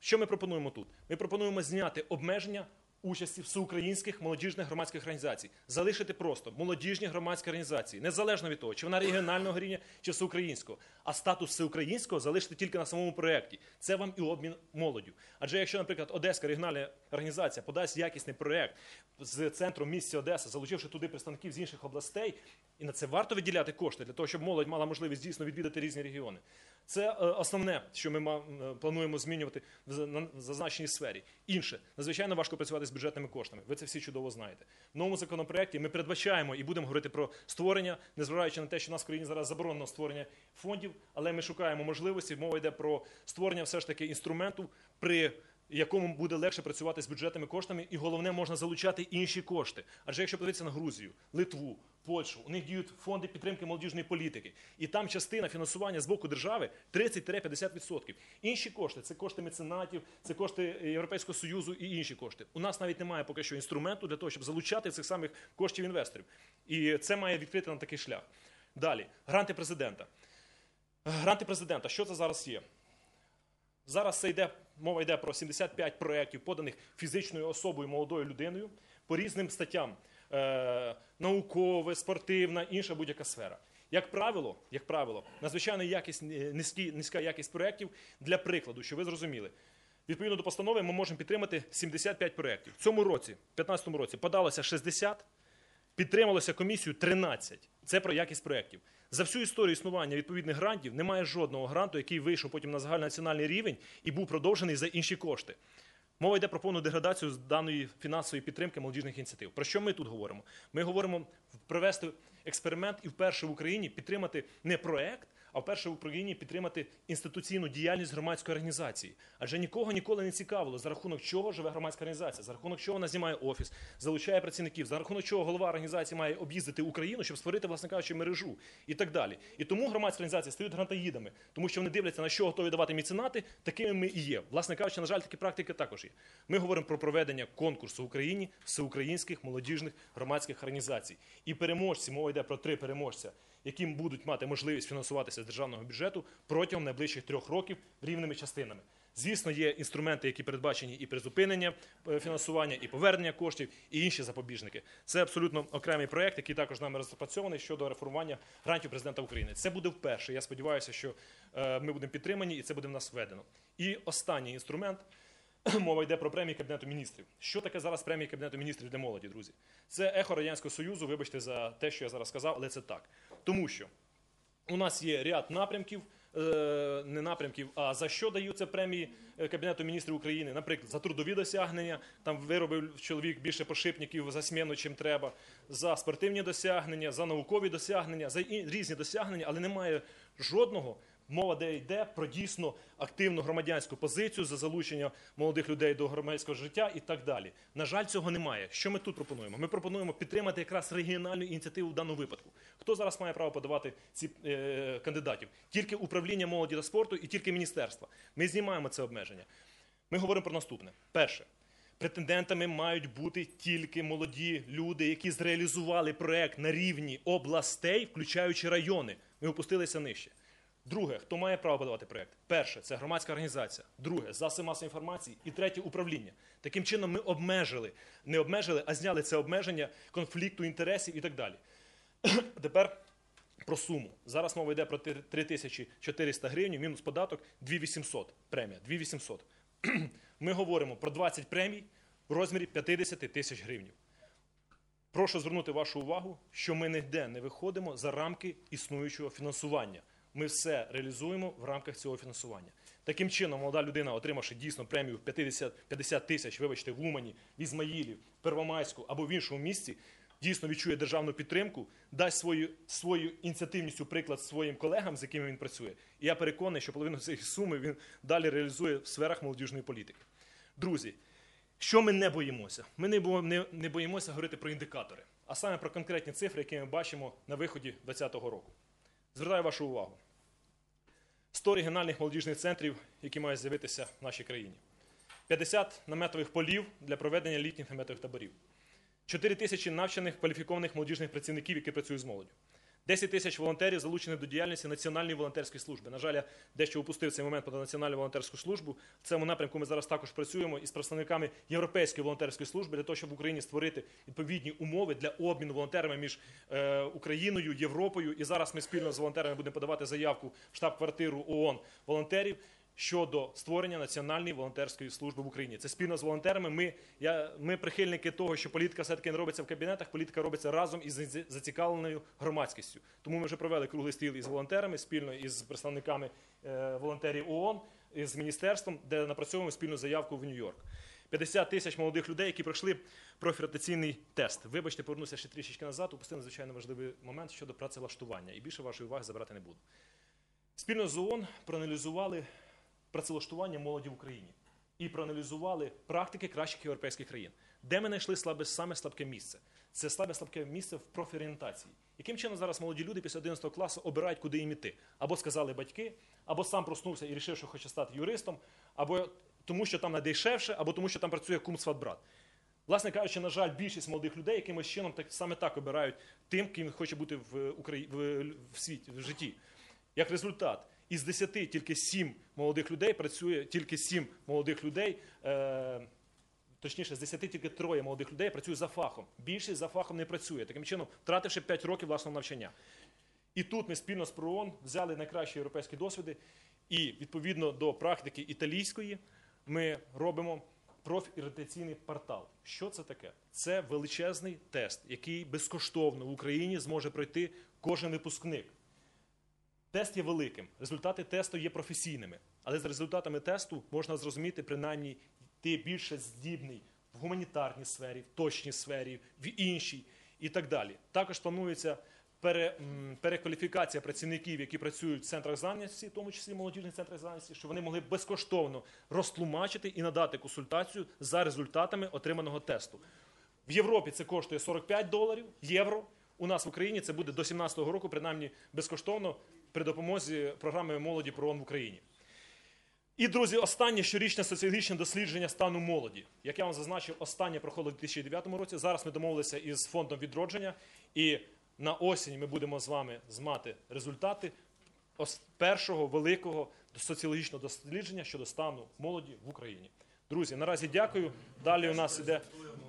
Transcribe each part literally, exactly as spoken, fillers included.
Що ми пропонуємо тут? Ми пропонуємо зняти обмеження участі всеукраїнських молодіжних громадських організацій. Залишити просто молодіжні громадські організації, незалежно від того, чи вона регіонального рівня, чи всеукраїнського. А статус всеукраїнського залишити тільки на самому проєкті. Це вам і обмін молоддю. Адже якщо, наприклад, Одеська регіональна організація подасть якісний проєкт з центром місті Одеса, залучивши туди представників з інших областей, і на це варто виділяти кошти, для того, щоб молодь мала можливість дійсно відвідати різні регіони. Це основне, що ми плануємо змінювати в зазначеній сфері. Інше, надзвичайно важко працювати з бюджетними коштами. Ви це всі чудово знаєте. В новому законопроекті ми передбачаємо і будемо говорити про створення, незважаючи на те, що в нас в країні зараз заборонено створення фондів, але ми шукаємо можливості, мова йде про створення все ж таки інструменту, при якому буде легше працювати з бюджетними коштами, і головне, можна залучати інші кошти. Адже якщо подивитися на Грузію, Литву, Польщу, у них діють фонди підтримки молодіжної політики. І там частина фінансування з боку держави тридцять-п'ятдесят відсотків. Інші кошти – це кошти меценатів, це кошти Європейського Союзу і інші кошти. У нас навіть немає поки що інструменту для того, щоб залучати цих самих коштів інвесторів. І це має відкрити нам такий шлях. Далі. Гранти президента. Гранти президента. Що це зараз є? Зараз це йде, мова йде про сімдесят п'ять проєктів, поданих фізичною особою, молодою людиною, по різним статтям. Е, наукове, спортивна, інша будь-яка сфера. Як правило, як правило, надзвичайно якість, низькі, низька якість проєктів. Для прикладу, що ви зрозуміли, відповідно до постанови ми можемо підтримати сімдесят п'ять проєктів. В цьому році, в дві тисячі п'ятнадцятому році, подалося шістдесят, підтрималося комісією тринадцять. Це про якість проєктів. За всю історію існування відповідних грантів немає жодного гранту, який вийшов потім на загальнонаціональний рівень і був продовжений за інші кошти. Мова йде про повну деградацію з даної фінансової підтримки молодіжних ініціатив. Про що ми тут говоримо? Ми говоримо провести експеримент і вперше в Україні підтримати не проект, а вперше в Україні підтримати інституційну діяльність громадської організації. Адже нікого ніколи не цікавило, за рахунок чого живе громадська організація, за рахунок чого вона знімає офіс, залучає працівників, за рахунок чого голова організації має об'їздити Україну, щоб створити, власне кажучи, мережу і так далі. І тому громадські організації стають грантоїдами, тому що вони дивляться, на що готові давати меценати, такими ми і є. Власне кажучи, на жаль, такі практики також є. Ми говоримо про проведення конкурсу в Україні всеукраїнських молодіжних громадських організацій. І переможці, мова йде про три переможця, яким будуть мати можливість фінансуватися з державного бюджету протягом найближчих трьох років рівними частинами. Звісно, є інструменти, які передбачені і призупинення фінансування, і повернення коштів, і інші запобіжники. Це абсолютно окремий проєкт, який також нами розпрацьований щодо реформування грантів президента України. Це буде вперше. Я сподіваюся, що ми будемо підтримані, і це буде в нас введено. І останній інструмент. Мова йде про премії Кабінету Міністрів. Що таке зараз премії Кабінету Міністрів для молоді, друзі? Це ехо Радянського Союзу, вибачте за те, що я зараз сказав, але це так. Тому що у нас є ряд напрямків, не напрямків, а за що даються премії Кабінету Міністрів України. Наприклад, за трудові досягнення, там виробив чоловік більше пошипників за сміну, чим треба, за спортивні досягнення, за наукові досягнення, за різні досягнення, але немає жодного. Мова де йде про дійсно активну громадянську позицію за залучення молодих людей до громадського життя і так далі. На жаль, цього немає. Що ми тут пропонуємо? Ми пропонуємо підтримати якраз регіональну ініціативу в даному випадку. Хто зараз має право подавати ці е, кандидатів? Тільки управління молоді та спорту і тільки міністерства. Ми знімаємо це обмеження. Ми говоримо про наступне. Перше. Претендентами мають бути тільки молоді люди, які зреалізували проект на рівні областей, включаючи райони. Ми опустилися нижче. Друге, хто має право подавати проєкт? Перше, це громадська організація. Друге, засоби масової інформації. І третє, управління. Таким чином ми обмежили, не обмежили, а зняли це обмеження конфлікту інтересів і так далі. Тепер про суму. Зараз мова йде про три тисячі чотириста гривень, мінус податок, дві тисячі вісімсот премія. дві тисячі вісімсот. Ми говоримо про двадцять премій в розмірі п'ятдесят тисяч гривень. Прошу звернути вашу увагу, що ми ніде не виходимо за рамки існуючого фінансування. Ми все реалізуємо в рамках цього фінансування. Таким чином, молода людина, отримавши дійсно премію в п'ятдесят тисяч, вибачте, в Умані, в Ізмаїлі, в Первомайську або в іншому місці, дійсно відчує державну підтримку, дасть свою, свою ініціативність, приклад своїм колегам, з якими він працює. І я переконаний, що половину цієї суми він далі реалізує в сферах молодіжної політики. Друзі, що ми не боїмося? Ми не, бо, не, не боїмося говорити про індикатори, а саме про конкретні цифри, які ми бачимо на виході двадцятого року. Звертаю вашу увагу. сто регіональних молодіжних центрів, які мають з'явитися в нашій країні. п'ятдесят наметових полів для проведення літніх наметових таборів. чотири тисячі навчених, кваліфікованих молодіжних працівників, які працюють з молоддю. десять тисяч волонтерів залучені до діяльності Національної волонтерської служби. На жаль, я дещо упустив цей момент про Національну волонтерську службу. В цьому напрямку ми зараз також працюємо із представниками Європейської волонтерської служби для того, щоб в Україні створити відповідні умови для обміну волонтерами між е, Україною, Європою. І зараз ми спільно з волонтерами будемо подавати заявку в штаб-квартиру ООН волонтерів щодо створення Національної волонтерської служби в Україні. Це спільно з волонтерами. Ми, я, ми прихильники того, що політика все-таки не робиться в кабінетах, політика робиться разом із зацікавленою громадськістю. Тому ми вже провели круглий стіл із волонтерами, спільно із представниками е, волонтерів ООН, з міністерством, де напрацьовуємо спільну заявку в Нью-Йорк. п'ятдесят тисяч молодих людей, які пройшли профорієнтаційний тест. Вибачте, повернуся ще трішечки назад, упустив надзвичайно важливий момент щодо працевлаштування. І більше вашої уваги забрати не буду. Спільно з ООН проаналізували працевлаштування молоді в Україні і проаналізували практики кращих європейських країн. Де ми знайшли слабе, саме слабке місце? Це слабе слабке місце в профорієнтації. Яким чином зараз молоді люди після одинадцятого класу обирають, куди їм іти? Або сказали батьки, або сам проснувся і вирішив, що хоче стати юристом, або тому, що там найдешевше, або тому, що там працює кум сват брат. Власне кажучи, на жаль, більшість молодих людей якимось чином так, саме так обирають тим, ким хоче бути в, Украї... в, в світі, в житті. Як результат, із десяти тільки сім молодих людей працює, тільки сім молодих людей, е, точніше, з десяти тільки троє молодих людей працює за фахом. Більшість за фахом не працює, таким чином втративши п'ять років власного навчання. І тут ми спільно з ПРООН взяли найкращі європейські досвіди і, відповідно до практики італійської, ми робимо профорієнтаційний портал. Що це таке? Це величезний тест, який безкоштовно в Україні зможе пройти кожен випускник. Тест є великим, результати тесту є професійними, але з результатами тесту можна зрозуміти, принаймні, ти більше здібний в гуманітарній сфері, в точній сфері, в іншій і так далі. Також планується пере, перекваліфікація працівників, які працюють в центрах зайнятості, в тому числі молодіжних центрах зайнятості, щоб вони могли безкоштовно розтлумачити і надати консультацію за результатами отриманого тесту. В Європі це коштує сорок п'ять доларів, євро. У нас в Україні це буде до сімнадцятого року, принаймні, безкоштовно при допомозі програми молоді ПРООН в Україні. І, друзі, останнє щорічне соціологічне дослідження стану молоді. Як я вам зазначив, останнє проходило в дві тисячі дев'ятому році. Зараз ми домовилися із Фондом відродження. І на осінь ми будемо з вами мати результати першого великого соціологічного дослідження щодо стану молоді в Україні. Друзі, наразі дякую. Далі у нас іде...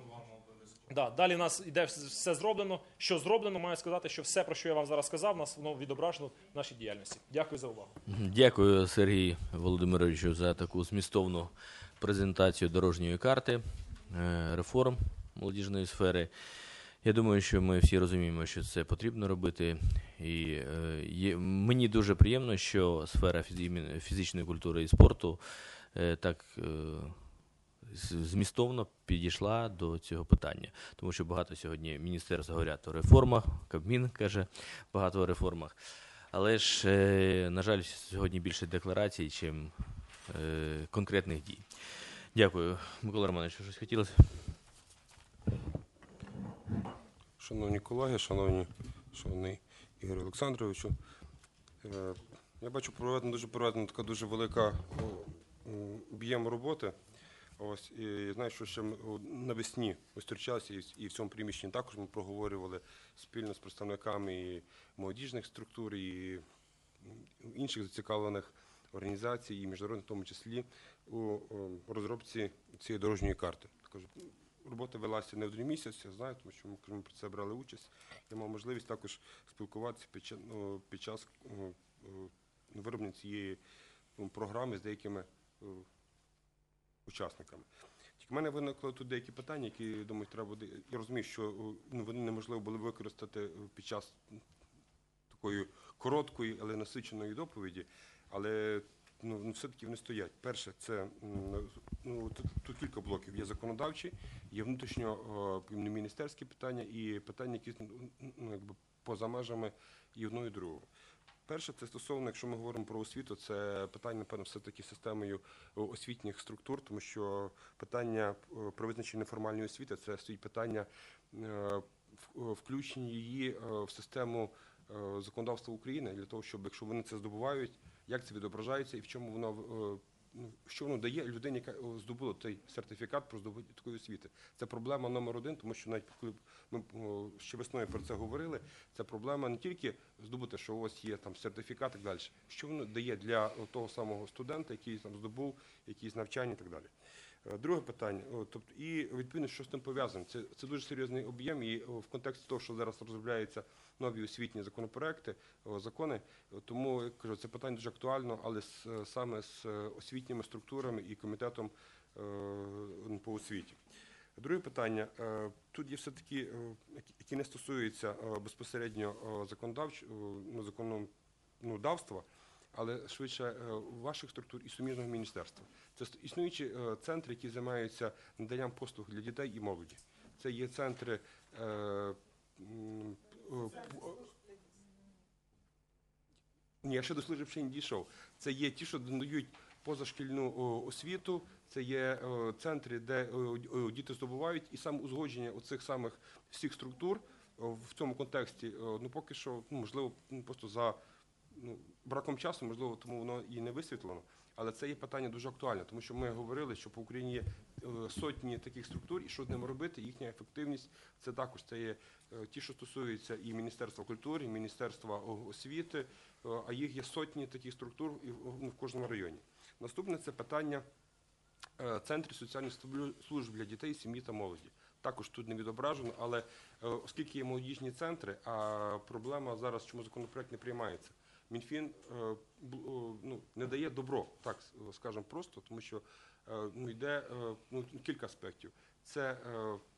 Да, далі у нас іде все зроблено. Що зроблено, маю сказати, що все, про що я вам зараз сказав, у нас воно відображено в нашій діяльності. Дякую за увагу. Дякую, Сергій Володимировичу, за таку змістовну презентацію дорожньої карти, реформ молодіжної сфери. Я думаю, що ми всі розуміємо, що це потрібно робити. І е, є, мені дуже приємно, що сфера фізичної культури і спорту е, так е, змістовно підійшла до цього питання. Тому що багато сьогодні міністерств говорять о реформах, Кабмін каже багато о реформах. Але ж, е, на жаль, сьогодні більше декларацій, чим е, конкретних дій. Дякую. Микола Романович, щось хотілося? Шановні колеги, шановні, шановний Ігор Олександровичу, е, я бачу, проведена дуже проведена така дуже велика об'єм роботи. Ось, і знаю, що ще навесні зустрічалися, і в цьому приміщенні також ми проговорювали спільно з представниками і молодіжних структур, і інших зацікавлених організацій, і міжнародних в тому числі, у розробці цієї дорожньої карти. Робота велася не один місяць, я знаю, тому що ми про це брали участь. Я мав можливість також спілкуватися під час, під час вироблення цієї програми з деякими учасниками. Тільки в мене виникли тут деякі питання, які, я думаю, треба буде. Я розумію, що ну, вони неможливо було використати під час такої короткої, але насиченої доповіді, але ну, все-таки вони стоять. Перше, це ну, тут, тут кілька блоків. Є законодавчі, є внутрішньо міністерські питання і питання, які ну, якби поза межами і одного, і другого. Перше, це стосовно, якщо ми говоримо про освіту, це питання, напевно, все-таки системою освітніх структур, тому що питання про визначення неформальної освіти, це стоїть питання включення її в систему законодавства України, для того, щоб, якщо вони це здобувають, як це відображається і в чому воно ну, що воно дає людині, яка о, здобула той сертифікат про здобуття такої освіти. Це проблема номер один, тому що навіть коли ми о, ще весною про це говорили, це проблема не тільки здобути, що ось є там сертифікат і так далі, що воно дає для о, того самого студента, який там здобув якісь навчання і так далі. Е, Друге питання, о, тобто, і відповідно, що з тим пов'язано, це, це дуже серйозний об'єм, і о, в контексті того, що зараз розробляються нові освітні законопроекти, о, закони, о, тому я кажу, це питання дуже актуально, але з, е, саме з е, освітніми структурами і комітетом е, по освіті. Друге питання, е, тут є все-таки, е, які- які не стосуються е, безпосередньо е, законодавчого, ну, законодавства, але швидше е, ваших структур і суміжного міністерства. Це ст- існуючі е, центри, які займаються наданням послуг для дітей і молоді. Це є центри е, м, е, п- ні, я ще до служби ще не дійшов. Це є ті, що надають позашкільну о, освіту, це є о, центри, де о, о, діти здобувають, і саме узгодження оцих самих всіх структур о, в цьому контексті, о, ну поки що, ну, можливо, ну, просто за ну, браком часу, можливо, тому воно і не висвітлено. Але це є питання дуже актуальне, тому що ми говорили, що по Україні є е, сотні таких структур, і що з ними робити, їхня ефективність, це також це є е, ті, що стосуються і Міністерства культури, і Міністерства о, освіти, е, а їх є сотні таких структур і в- ну, в кожному районі. Наступне це питання е, центрів соціальних служб- служб для дітей, сім'ї та молоді. Також тут не відображено, але е, оскільки є молодіжні центри, а проблема зараз, чому законопроект не приймається, Мінфін е, бу- о, ну, не дає добро, так скажемо просто, тому що е, ну, йде е, ну, кілька аспектів. Це е,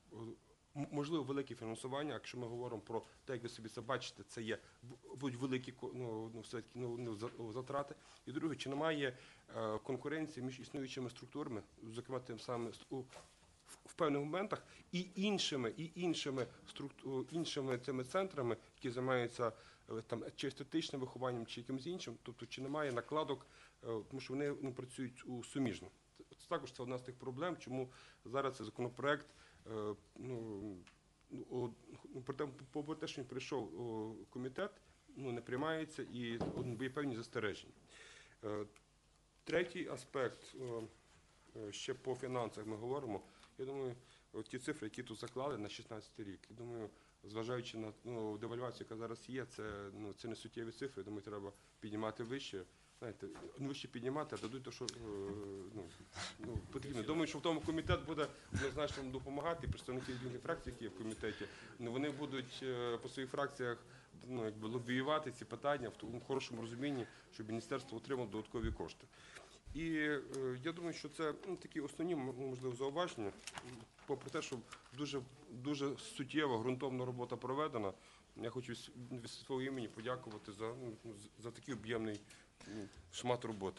м- можливо велике фінансування, якщо ми говоримо про те, як ви собі це бачите, це є бу- будуть великі ко- ну, ну, все-таки, ну, ну, за- о, затрати. І друге, чи немає е, конкуренції між існуючими структурами, зокрема тим самим ст- у- в- в певних моментах і іншими, і іншими структу- іншими цими центрами, які займаються е, там чи естетичним вихованням, чи якимось іншим, тобто чи немає накладок, е, тому що вони ну, працюють у суміжно. Це це також це одна з тих проблем, чому зараз цей законопроект, е, ну, ну, о, ну, про те, попри те, що він прийшов у комітет, ну, не приймається і ну, є певні застереження. Е, Третій аспект, е, е, ще по фінансах ми говоримо. Я думаю, от ті цифри, які тут заклали на шістнадцятий рік, я думаю, зважаючи на ну, девальвацію, яка зараз є, це, ну, це не суттєві цифри, я думаю, треба піднімати вище. Знаєте, ну вище піднімати, а дадуть те, що е, ну, ну, потрібно. Думаю, що в тому комітет буде однозначно вам допомагати, і представники різних фракцій, які є в комітеті, ну, вони будуть е, по своїх фракціях ну, якби, лобіювати ці питання в тому хорошому розумінні, щоб міністерство отримало додаткові кошти. І е, я думаю, що це ну, такі основні, м- можливо, зауваження, попри те, що дуже, дуже суттєва, ґрунтовна робота проведена. Я хочу з- від свого імені подякувати за, ну, з- за такий об'ємний ну, шмат роботи.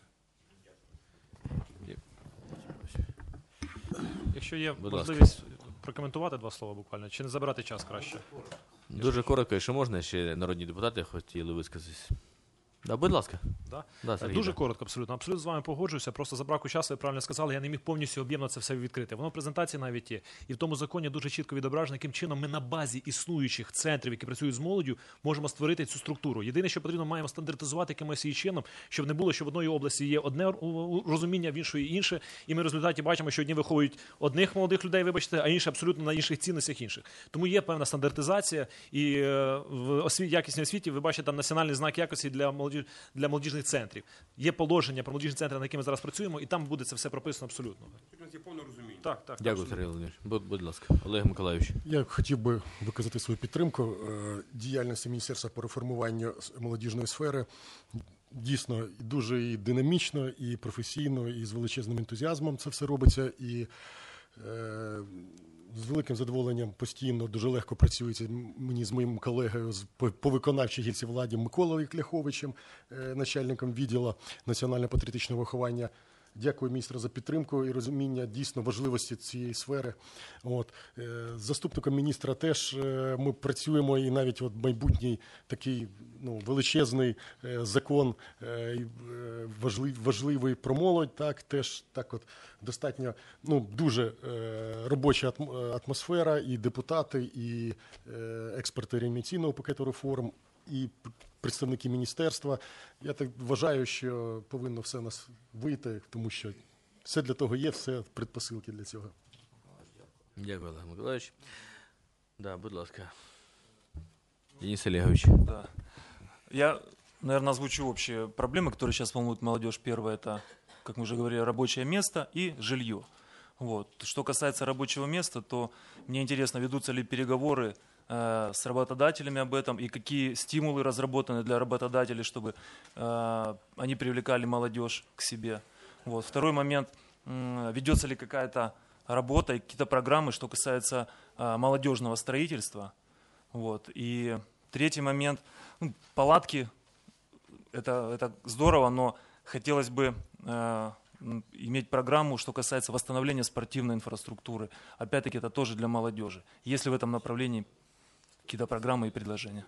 Якщо є Будь ласка. можливість прокоментувати два слова буквально, чи не забирати час краще? Дуже коротко, якщо можна, ще народні депутати хотіли висказатись. Да, будь ласка. Да? Да, Сергій, Дуже да. коротко, абсолютно. Абсолютно з вами погоджуюся. Просто за браку часу, ви правильно сказали, я не міг повністю об'ємно це все відкрити. Воно в презентації навіть є. І в тому законі дуже чітко відображено, яким чином ми на базі існуючих центрів, які працюють з молоддю, можемо створити цю структуру. Єдине, що потрібно, маємо стандартизувати якимось її чином, щоб не було, що в одній області є одне розуміння, в іншої інше. І ми в результаті бачимо, що одні виховують одних молодих людей, вибачте, а інші абсолютно на інших цінностях інших. Тому є певна стандартизація. І е, в освіті, якісній освіті ви бачите там національний знак якості для молоді, для молодіжних центрів. Є положення про молодіжні центри, на які ми зараз працюємо, і там буде це все прописано абсолютно. У нас є повне розуміння. Так, так. Дякую, абсолютно. Сергій Володимирович. Будь, будь ласка, Олег Миколайович. Я хотів би виказати свою підтримку е, діяльності Міністерства по реформуванню с- молодіжної сфери. Дійсно, дуже і динамічно, і професійно, і з величезним ентузіазмом це все робиться. І е, з великим задоволенням постійно, дуже легко працюється м- мені з моїм колегою з, по, по виконавчій гілці владі Миколою Кляховичем, е, начальником відділу національно-патріотичного виховання. Дякую міністру за підтримку і розуміння дійсно важливості цієї сфери. От. Е, З заступником міністра теж е, ми працюємо, і навіть от майбутній такий ну, величезний е, закон е, і, е, важливий, важливий про молодь, так, теж так от достатньо ну, дуже е, робоча атм- атмосфера, і депутати, і е, експерти реанімаційного пакету реформ, і представники міністерства. Я так вважаю, що повинно все у нас вийти, тому що все для того є, все предпосилки для цього. Дякую, Олег Миколаївич. Да, будь ласка. Денис Олегович. Да. Я, наверное, озвучу общие проблемы, которые сейчас волнуют молодежь. Первое – это, как мы уже говорили, рабочее место и жилье. Вот. Что касается рабочего места, то мне интересно, ведутся ли переговоры э, с работодателями об этом и какие стимулы разработаны для работодателей, чтобы э, они привлекали молодежь к себе. Вот. Второй момент – ведется ли какая-то работа и какие-то программы, что касается э, молодежного строительства. Вот. И третий момент ну, – палатки это, – это здорово, но хотелось бы э, иметь программу, что касается восстановления спортивной инфраструктуры. Опять-таки, это тоже для молодежи. Есть ли в этом направлении какие-то программы и предложения?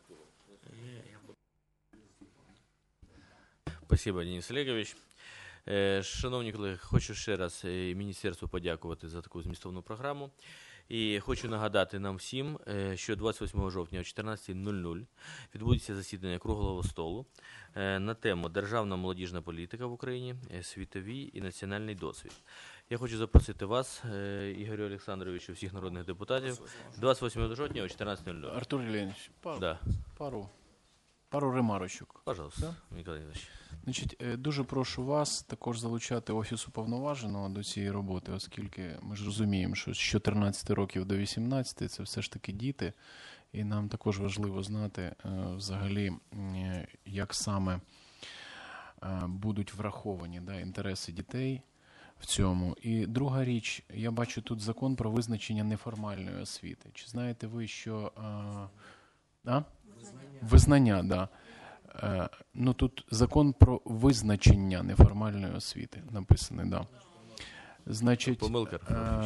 Спасибо, Денис Олегович. Шановні колеги, хочу ще раз міністерству подякувати за таку змістовну програму. І хочу нагадати нам всім, що двадцять восьмого жовтня о чотирнадцятій нуль нуль відбудеться засідання круглого столу на тему «Державна молодіжна політика в Україні, світовий і національний досвід». Я хочу запросити вас, Ігорю Олександровичу, всіх народних депутатів, двадцять восьмого жовтня о чотирнадцятій нуль нуль. Артур Євгенович, пару, Да. пару, пару ремарочок. Пожалуйста, Да? Микола Іванович. Значить, дуже прошу вас також залучати Офіс уповноваженого до цієї роботи, оскільки ми ж розуміємо, що з чотирнадцяти років до вісімнадцяти це все ж таки діти, і нам також важливо знати взагалі, як саме будуть враховані да, інтереси дітей в цьому. І друга річ, я бачу тут закон про визначення неформальної освіти. Чи знаєте ви, що... А? Визнання, так. Да. Ну, тут закон про визначення неформальної освіти написаний, да. Значить, помилка.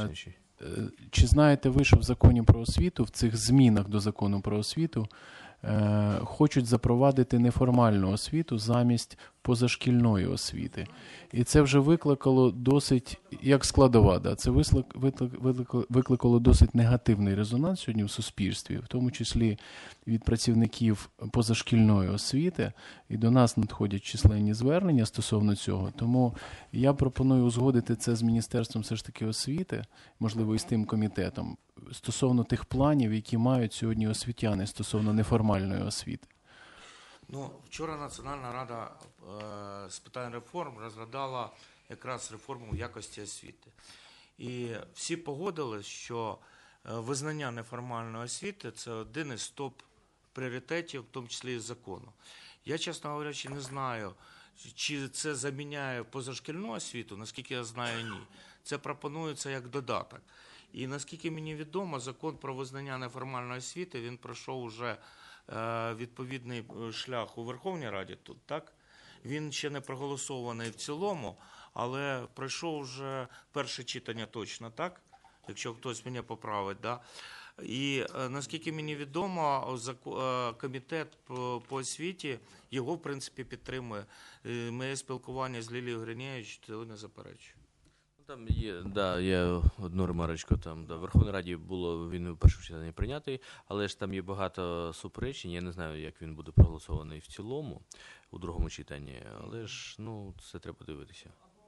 Чи знаєте ви, що в законі про освіту, в цих змінах до закону про освіту, е, хочуть запровадити неформальну освіту замість позашкільної освіти. І це вже викликало досить, як складова, да, це вислик, викликало, викликало досить негативний резонанс сьогодні в суспільстві, в тому числі від працівників позашкільної освіти, і до нас надходять численні звернення стосовно цього. Тому я пропоную узгодити це з Міністерством все ж таки освіти, можливо, і з тим комітетом, стосовно тих планів, які мають сьогодні освітяни стосовно неформальної освіти. Ну, вчора Національна рада е, з питань реформ розглядала якраз реформу якості освіти. І всі погодились, що визнання неформальної освіти – це один із топ-пріоритетів, в тому числі і закону. Я, чесно говорячи, не знаю, чи це заміняє позашкільну освіту, наскільки я знаю, ні. Це пропонується як додаток. І наскільки мені відомо, закон про визнання неформальної освіти, він пройшов уже відповідний шлях у Верховній Раді тут, так? Він ще не проголосований в цілому, але пройшов вже перше читання точно, так? Якщо хтось мене поправить, да? І наскільки мені відомо, комітет по освіті його, в принципі, підтримує. Моє спілкування з Лілією Гриневич цього не заперечує. Там є, да, є одну ремарочку, там, да, в Верховній Раді було, він у першому читанні прийнятий, але ж там є багато суперечень, я не знаю, як він буде проголосований в цілому, у другому читанні, але ж, ну, це треба дивитися.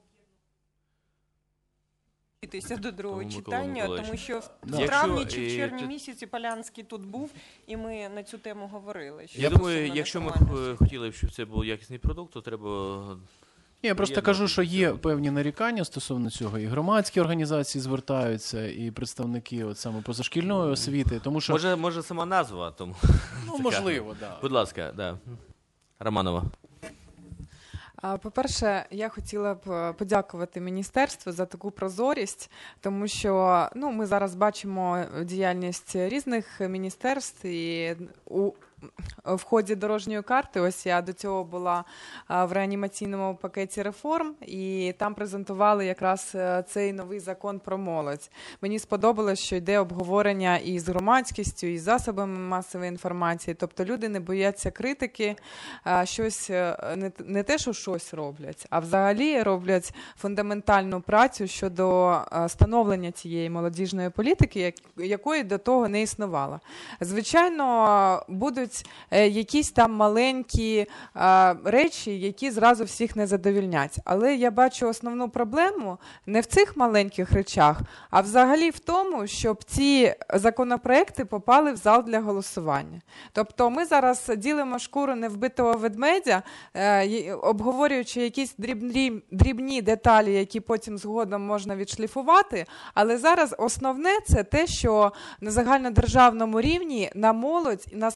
До другого Тому, читання, тому що в Да. травні Якщо, чи в і, червні тут- місяці Полянський тут був, і ми на цю тему говорили. що Я стосовно думаю, якщо ми неформальної х- хотіли б, щоб це був якісний продукт, то треба... Я просто Приєднувати кажу, що до є цього. певні нарікання стосовно цього, і громадські організації звертаються, і представники от саме позашкільної освіти, тому що, Може, може сама назва, тому... ну, така. можливо, да. Будь ласка, да. Романова. А, По-перше, я хотіла б подякувати міністерству за таку прозорість, тому що ну, ми зараз бачимо діяльність різних міністерств, і у в ході дорожньої карти, ось я до цього була в реанімаційному пакеті реформ, і там презентували якраз цей новий закон про молодь. Мені сподобалось, що йде обговорення і з громадськістю, і з засобами масової інформації, тобто люди не бояться критики, щось, не, не те, що щось роблять, а взагалі роблять фундаментальну працю щодо становлення цієї молодіжної політики, якої до того не існувало. Звичайно, будуть будуть е, якісь там маленькі е, речі, які зразу всіх не задовільнять. Але я бачу основну проблему не в цих маленьких речах, а взагалі в тому, щоб ці законопроекти попали в зал для голосування. Тобто ми зараз ділимо шкуру невбитого ведмедя, е, обговорюючи якісь дрібні, дрібні деталі, які потім згодом можна відшліфувати, але зараз основне – це те, що на загальнодержавному рівні на молодь, на